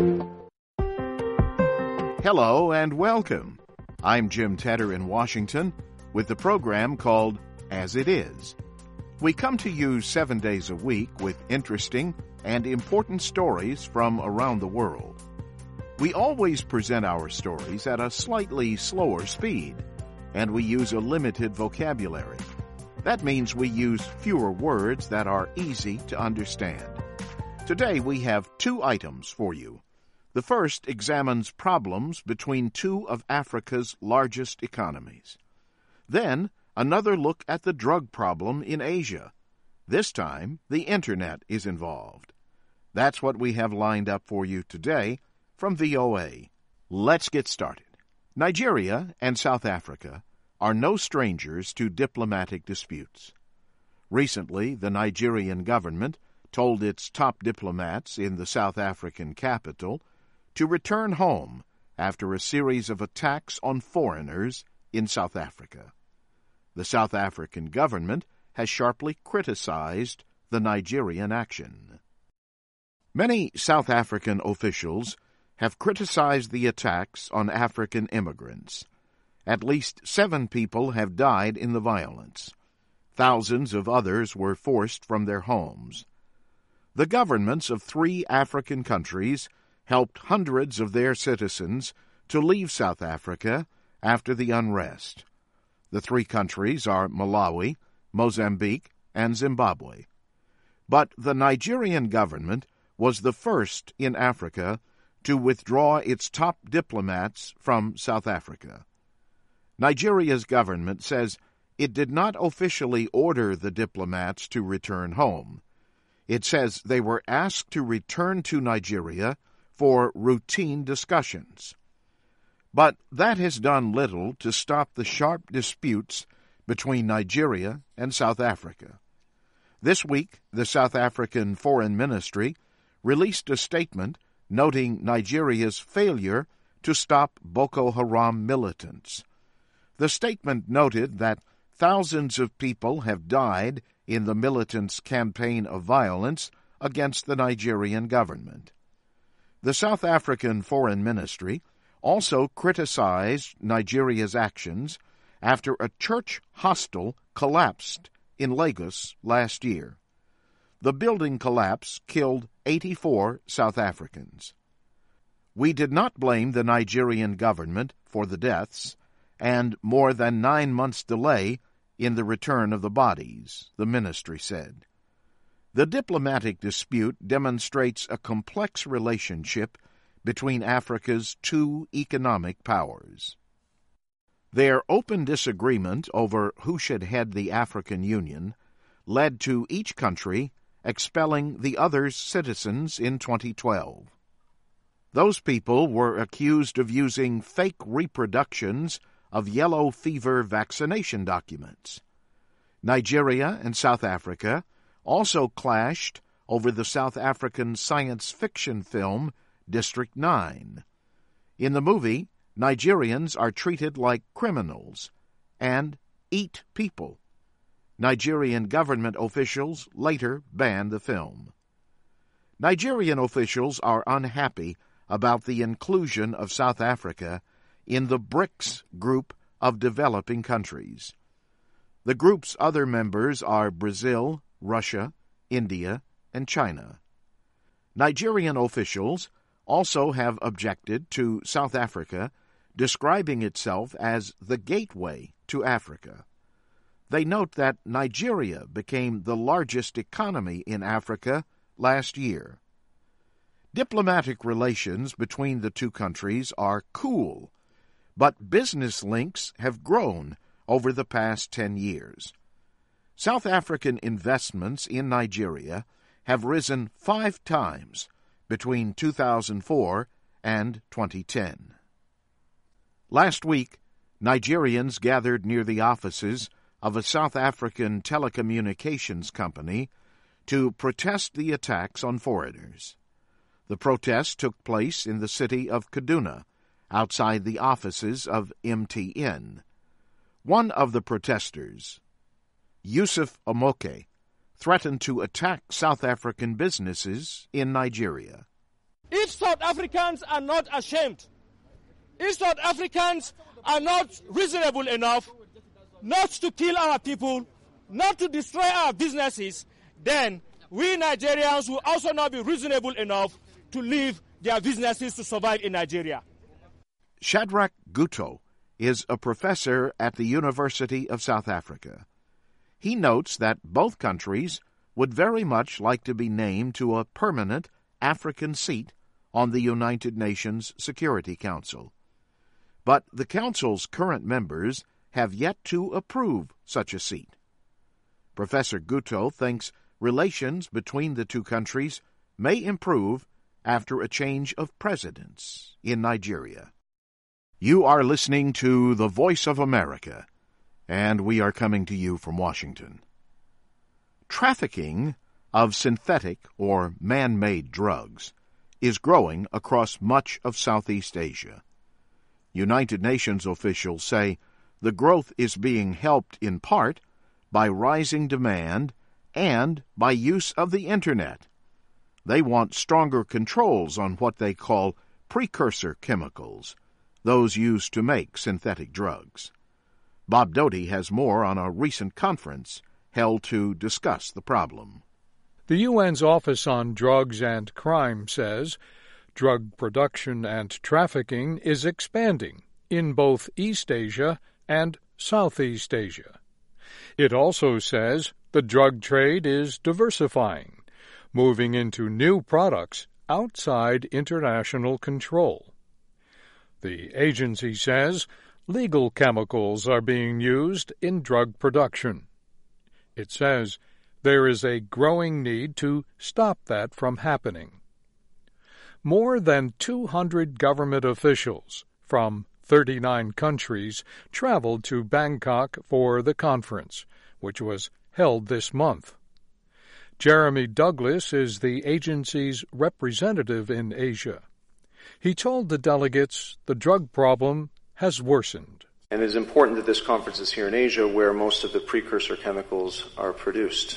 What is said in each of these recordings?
Hello and welcome. I'm Jim Tedder in Washington with the program called As It Is. We come to you 7 days a week with interesting and important stories from around the world. We always present our stories at a slightly slower speed, and we use a limited vocabulary. That means we use fewer words that are easy to understand. Today we have 2 items for you. The first examines problems between 2 of Africa's largest economies. Then, another look at the drug problem in Asia. This time, the Internet is involved. That's what we have lined up for you today from VOA. Let's get started. Nigeria and South Africa are no strangers to diplomatic disputes. Recently, the Nigerian government told its top diplomats in the South African capital to return home after a series of attacks on foreigners in South Africa. The South African government has sharply criticized the Nigerian action. Many South African officials have criticized the attacks on African immigrants. At least 7 people have died in the violence. Thousands of others were forced from their homes. The governments of 3 African countries helped hundreds of their citizens to leave South Africa after the unrest. The 3 countries are Malawi, Mozambique, and Zimbabwe. But the Nigerian government was the first in Africa to withdraw its top diplomats from South Africa. Nigeria's government says it did not officially order the diplomats to return home. It says they were asked to return to Nigeria for routine discussions. But that has done little to stop the sharp disputes between Nigeria and South Africa. This week, the South African Foreign Ministry released a statement noting Nigeria's failure to stop Boko Haram militants. The statement noted that thousands of people have died in the militants' campaign of violence against the Nigerian government. The South African Foreign Ministry also criticized Nigeria's actions after a church hostel collapsed in Lagos last year. The building collapse killed 84 South Africans. We did not blame the Nigerian government for the deaths and more than 9 months' delay in the return of the bodies, the ministry said. The diplomatic dispute demonstrates a complex relationship between Africa's 2 economic powers. Their open disagreement over who should head the African Union led to each country expelling the other's citizens in 2012. Those people were accused of using fake reproductions of yellow fever vaccination documents. Nigeria and South Africa also clashed over the South African science fiction film District 9. In the movie, Nigerians are treated like criminals and eat people. Nigerian government officials later banned the film. Nigerian officials are unhappy about the inclusion of South Africa in the BRICS group of developing countries. The group's other members are Brazil, Russia, India, and China. Nigerian officials also have objected to South Africa describing itself as the gateway to Africa. They note that Nigeria became the largest economy in Africa last year. Diplomatic relations between the 2 countries are cool, but business links have grown over the past 10 years. South African investments in Nigeria have risen 5 times between 2004 and 2010. Last week, Nigerians gathered near the offices of a South African telecommunications company to protest the attacks on foreigners. The protest took place in the city of Kaduna, outside the offices of MTN. One of the protesters, Yusuf Omoke, threatened to attack South African businesses in Nigeria. If South Africans are not ashamed, if South Africans are not reasonable enough not to kill our people, not to destroy our businesses, then we Nigerians will also not be reasonable enough to leave their businesses to survive in Nigeria. Shadrach Guto is a professor at the University of South Africa. He notes that both countries would very much like to be named to a permanent African seat on the United Nations Security Council. But the Council's current members have yet to approve such a seat. Professor Guto thinks relations between the two countries may improve after a change of presidents in Nigeria. You are listening to The Voice of America, and we are coming to you from Washington. Trafficking of synthetic or man-made drugs is growing across much of Southeast Asia. United Nations officials say the growth is being helped in part by rising demand and by use of the Internet. They want stronger controls on what they call precursor chemicals, those used to make synthetic drugs. Bob Doty has more on a recent conference held to discuss the problem. The UN's Office on Drugs and Crime says drug production and trafficking is expanding in both East Asia and Southeast Asia. It also says the drug trade is diversifying, moving into new products outside international control. The agency says legal chemicals are being used in drug production. It says there is a growing need to stop that from happening. More than 200 government officials from 39 countries traveled to Bangkok for the conference, which was held this month. Jeremy Douglas is the agency's representative in Asia. He told the delegates the drug problem has worsened. And it is important that this conference is here in Asia, where most of the precursor chemicals are produced,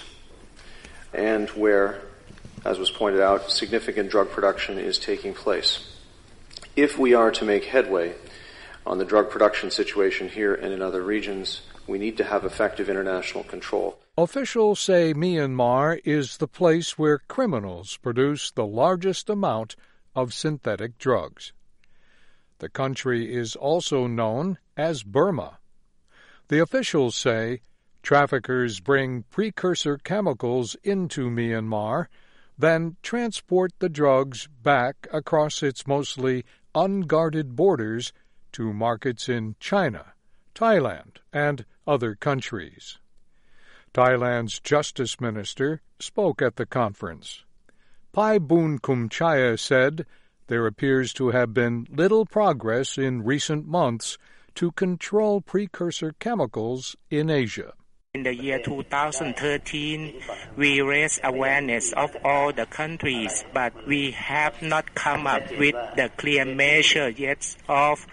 and where, as was pointed out, significant drug production is taking place. If we are to make headway on the drug production situation here and in other regions, we need to have effective international control. Officials say Myanmar is the place where criminals produce the largest amount of synthetic drugs. The country is also known as Burma. The officials say traffickers bring precursor chemicals into Myanmar, then transport the drugs back across its mostly unguarded borders to markets in China, Thailand, and other countries. Thailand's Justice Minister spoke at the conference. Pai Boon Kumchaya said there appears to have been little progress in recent months to control precursor chemicals in Asia. In the year 2013, we raised awareness of all the countries, but we have not come up with the clear measure yet of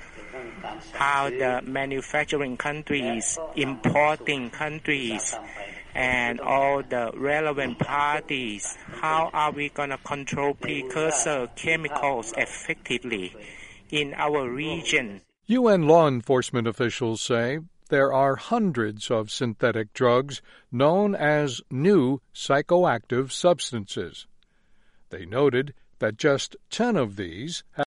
how the manufacturing countries, importing countries, and all the relevant parties, how are we going to control precursor chemicals effectively in our region? UN law enforcement officials say there are hundreds of synthetic drugs known as new psychoactive substances. They noted that just 10 of these